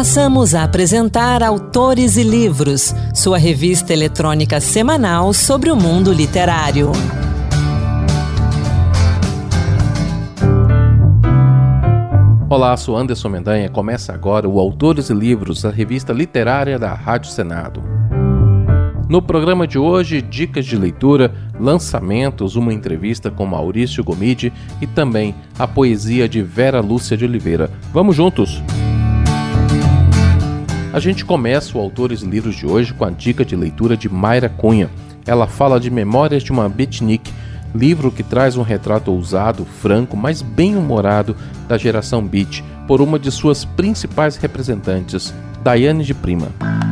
Passamos a apresentar Autores e Livros, sua revista eletrônica semanal sobre o mundo literário. Olá, sou Anderson Mendanha. Começa agora o Autores e Livros, a revista literária da Rádio Senado. No programa de hoje, dicas de leitura, lançamentos, uma entrevista com Maurício Gomide e também a poesia de Vera Lúcia de Oliveira. Vamos juntos! A gente começa o Autores e Livros de hoje com a dica de leitura de Mayra Cunha. Ela fala de Memórias de uma Beatnik, livro que traz um retrato ousado, franco, mas bem-humorado da geração beat, por uma de suas principais representantes, Daiane de Prima.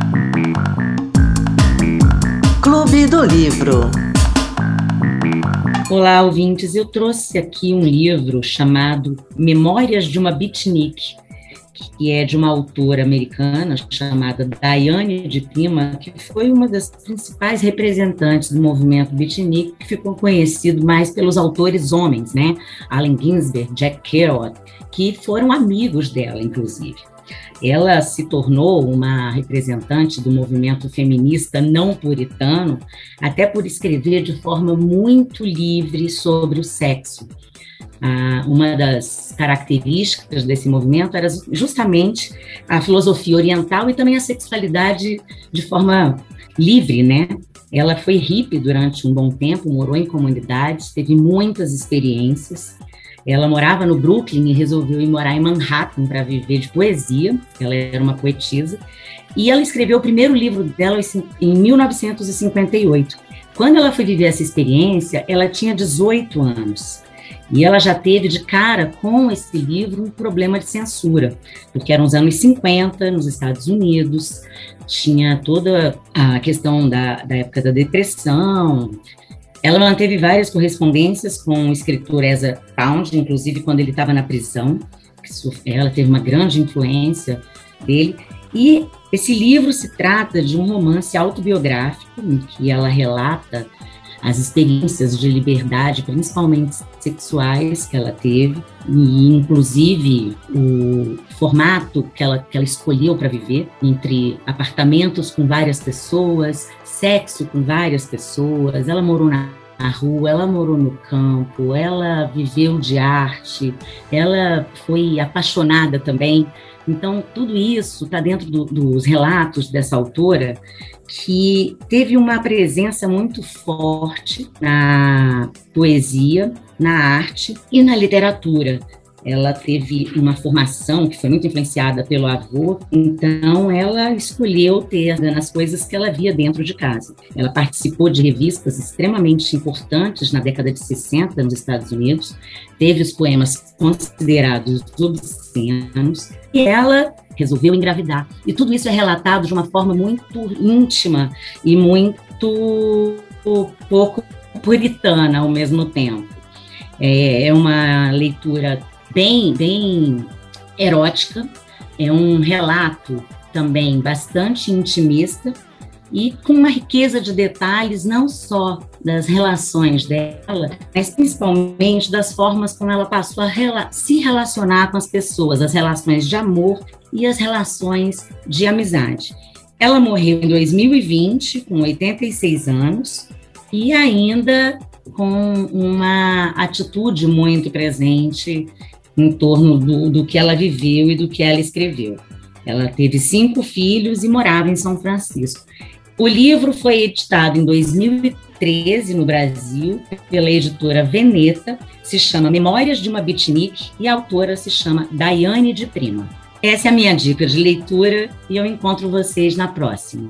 Clube do Livro. Olá, ouvintes. Eu trouxe aqui um livro chamado Memórias de uma Beatnik, que é de uma autora americana chamada Daiane de Prima, que foi uma das principais representantes do movimento beatnik, que ficou conhecido mais pelos autores homens, né? Allen Ginsberg, Jack Kerouac, que foram amigos dela, inclusive. Ela se tornou uma representante do movimento feminista não puritano, até por escrever de forma muito livre sobre o sexo. Uma das características desse movimento era justamente a filosofia oriental e também a sexualidade de forma livre, né? Ela foi hippie durante um bom tempo, morou em comunidades, teve muitas experiências. Ela morava no Brooklyn e resolveu ir morar em Manhattan para viver de poesia. Ela era uma poetisa. E ela escreveu o primeiro livro dela em 1958. Quando ela foi viver essa experiência, ela tinha 18 anos. E ela já teve de cara com esse livro um problema de censura, porque eram os anos 50 nos Estados Unidos, tinha toda a questão da época da depressão. Ela manteve várias correspondências com o escritor Ezra Pound, inclusive quando ele estava na prisão. Ela teve uma grande influência dele. E esse livro se trata de um romance autobiográfico, em que ela relata as experiências de liberdade, principalmente sexuais, que ela teve, e inclusive o formato que ela escolheu para viver, entre apartamentos com várias pessoas, sexo com várias pessoas. Ela morou na rua, ela morou no campo, ela viveu de arte, ela foi apaixonada também. Então, tudo isso está dentro dos relatos dessa autora, que teve uma presença muito forte na poesia, na arte e na literatura. Ela teve uma formação que foi muito influenciada pelo avô, então ela escolheu ter as coisas que ela via dentro de casa. Ela participou de revistas extremamente importantes na década de 60 nos Estados Unidos, teve os poemas considerados obscenos, e ela resolveu engravidar. E tudo isso é relatado de uma forma muito íntima e muito pouco puritana ao mesmo tempo. É uma leitura bem erótica, é um relato também bastante intimista e com uma riqueza de detalhes, não só das relações dela, mas principalmente das formas como ela passou a se relacionar com as pessoas, as relações de amor e as relações de amizade. Ela morreu em 2020, com 86 anos, e ainda com uma atitude muito presente em torno do que ela viveu e do que ela escreveu. Ela teve 5 filhos e morava em São Francisco. O livro foi editado em 2013 no Brasil pela editora Veneta, se chama Memórias de uma Beatnik e a autora se chama Daiane de Prima. Essa é a minha dica de leitura e eu encontro vocês na próxima.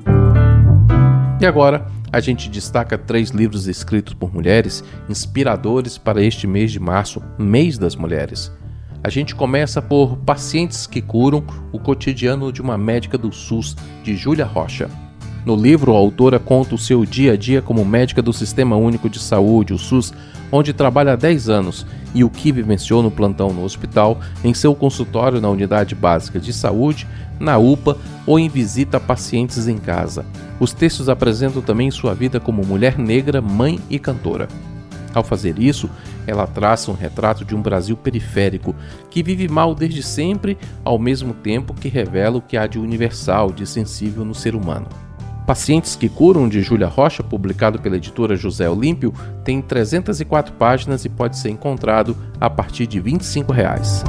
E agora, a gente destaca 3 livros escritos por mulheres inspiradores para este mês de março, Mês das Mulheres. A gente começa por Pacientes que Curam, o cotidiano de uma médica do SUS, de Júlia Rocha. No livro, a autora conta o seu dia a dia como médica do Sistema Único de Saúde, o SUS, onde trabalha há 10 anos, e o que vivenciou no plantão no hospital, em seu consultório na Unidade Básica de Saúde, na UPA ou em visita a pacientes em casa. Os textos apresentam também sua vida como mulher negra, mãe e cantora. Ao fazer isso, ela traça um retrato de um Brasil periférico, que vive mal desde sempre, ao mesmo tempo que revela o que há de universal, de sensível no ser humano. Pacientes que Curam, de Júlia Rocha, publicado pela editora José Olímpio, tem 304 páginas e pode ser encontrado a partir de R$ 25,00.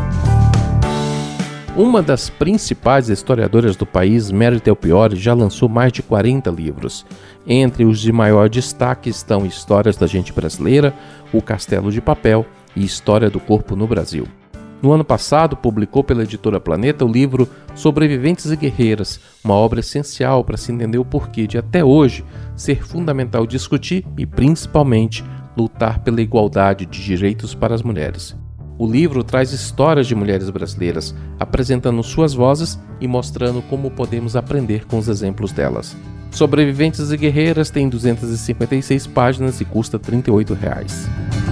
Uma das principais historiadoras do país, Mary Del Piore, já lançou mais de 40 livros. Entre os de maior destaque estão Histórias da Gente Brasileira, O Castelo de Papel e História do Corpo no Brasil. No ano passado, publicou pela editora Planeta o livro Sobreviventes e Guerreiras, uma obra essencial para se entender o porquê de, até hoje, ser fundamental discutir e, principalmente, lutar pela igualdade de direitos para as mulheres. O livro traz histórias de mulheres brasileiras, apresentando suas vozes e mostrando como podemos aprender com os exemplos delas. Sobreviventes e Guerreiras tem 256 páginas e custa R$ 38,00.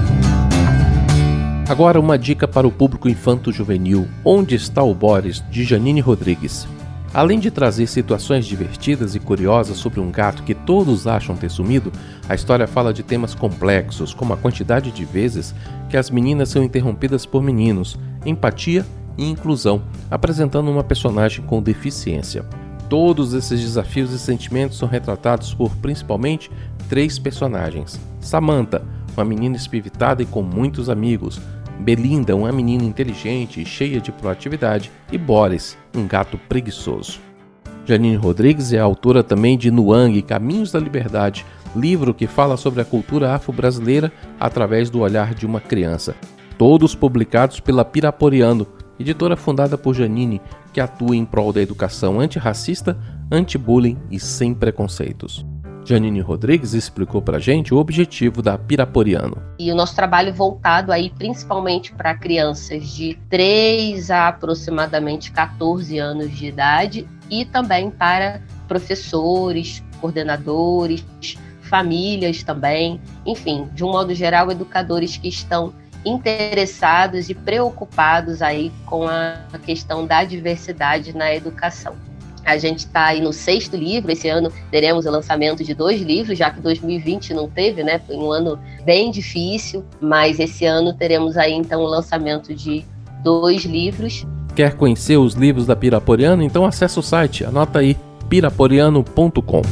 Agora uma dica para o público infanto-juvenil, Onde Está o Boris, de Janine Rodrigues. Além de trazer situações divertidas e curiosas sobre um gato que todos acham ter sumido, a história fala de temas complexos, como a quantidade de vezes que as meninas são interrompidas por meninos, empatia e inclusão, apresentando uma personagem com deficiência. Todos esses desafios e sentimentos são retratados por, principalmente, 3 personagens. Samantha, uma menina espivitada e com muitos amigos. Belinda, uma menina inteligente e cheia de proatividade, e Boris, um gato preguiçoso. Janine Rodrigues é autora também de Nuang, Caminhos da Liberdade, livro que fala sobre a cultura afro-brasileira através do olhar de uma criança. Todos publicados pela Piraporiano, editora fundada por Janine, que atua em prol da educação antirracista, anti-bullying e sem preconceitos. Janine Rodrigues explicou pra gente o objetivo da Piraporiano. E o nosso trabalho voltado aí principalmente para crianças de 3 a aproximadamente 14 anos de idade e também para professores, coordenadores, famílias também, enfim, de um modo geral, educadores que estão interessados e preocupados aí com a questão da diversidade na educação. A gente está aí no 6º livro, esse ano teremos o lançamento de 2 livros, já que 2020 não teve, né? Foi um ano bem difícil, mas esse ano teremos aí então o lançamento de 2 livros. Quer conhecer os livros da Piraporiano? Então acesse o site, anota aí, piraporiano.com.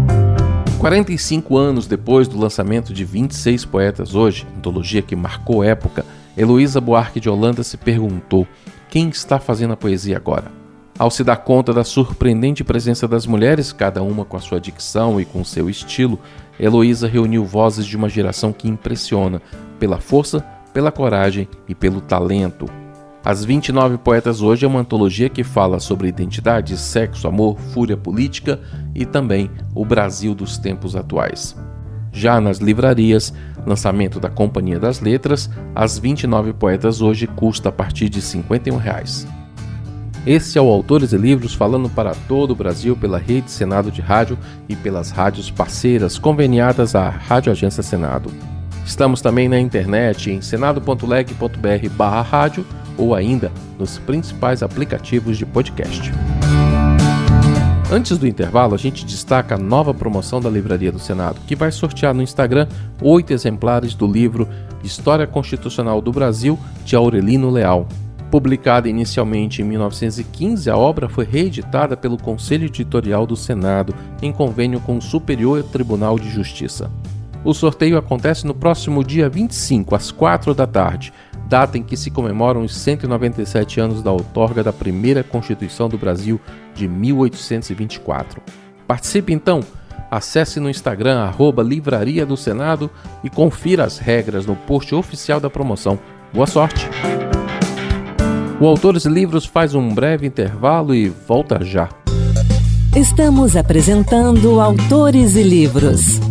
45 anos depois do lançamento de 26 Poetas Hoje, antologia que marcou época, Heloísa Buarque de Holanda se perguntou: quem está fazendo a poesia agora? Ao se dar conta da surpreendente presença das mulheres, cada uma com a sua dicção e com o seu estilo, Heloísa reuniu vozes de uma geração que impressiona pela força, pela coragem e pelo talento. As 29 Poetas Hoje é uma antologia que fala sobre identidade, sexo, amor, fúria política e também o Brasil dos tempos atuais. Já nas livrarias, lançamento da Companhia das Letras, as 29 Poetas Hoje custa a partir de R$ 51,00. Esse é o Autores e Livros falando para todo o Brasil pela Rede Senado de Rádio e pelas rádios parceiras conveniadas à Rádio Agência Senado. Estamos também na internet em senado.leg.br/rádio ou ainda nos principais aplicativos de podcast. Antes do intervalo, a gente destaca a nova promoção da Livraria do Senado, que vai sortear no Instagram 8 exemplares do livro História Constitucional do Brasil, de Aurelino Leal. Publicada inicialmente em 1915, a obra foi reeditada pelo Conselho Editorial do Senado, em convênio com o Superior Tribunal de Justiça. O sorteio acontece no próximo dia 25, às 4 da tarde, data em que se comemoram os 197 anos da outorga da primeira Constituição do Brasil de 1824. Participe então! Acesse no Instagram @Livraria do Senado e confira as regras no post oficial da promoção. Boa sorte! O Autores e Livros faz um breve intervalo e volta já. Estamos apresentando Autores e Livros.